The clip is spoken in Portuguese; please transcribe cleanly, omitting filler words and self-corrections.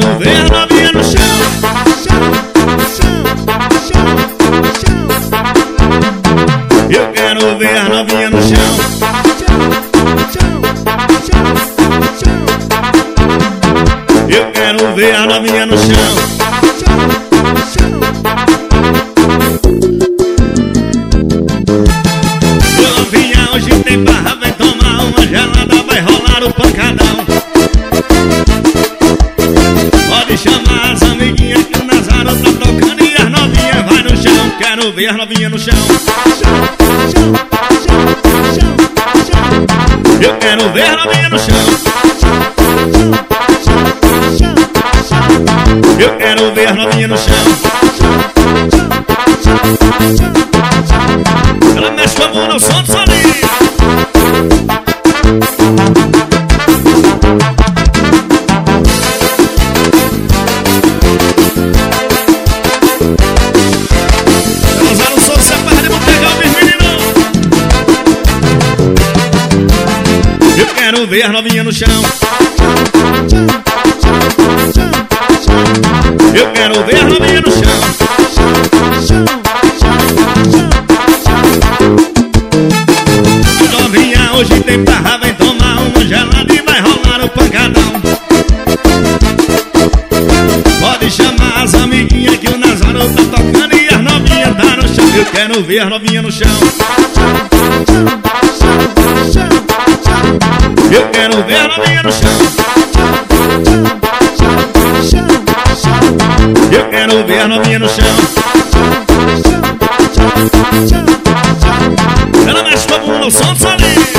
quero ver a novinha no chão. Eu quero ver a novinha no chão. Eu quero ver a novinha no chão. Ô novinha, hoje tem barra, vem tomar uma gelada, vai rolar o pancadão. Pode chamar as amiguinhas que o Nazaré tá tocando e as novinhas vai no chão. Quero ver as novinhas no chão. Eu quero ver a novinha no chão. Eu quero ver a novinha no chão. Ela mexe com a mão no som do solinho. Elas eram só separadas de botegar os meninos. Eu quero ver a novinha no chão. Eu quero ver a novinha no chão. Novinha, hoje tem barra, vem tomar uma gelada e vai rolar o pancadão. Pode chamar as amiguinhas que o Nazaré tá tocando e as novinhas tá no chão. Eu quero ver a novinha no chão. Eu quero ver a novinha no chão. Eu quero ver a novinha no chão. Ela mexe com a bunda, o som do solinho.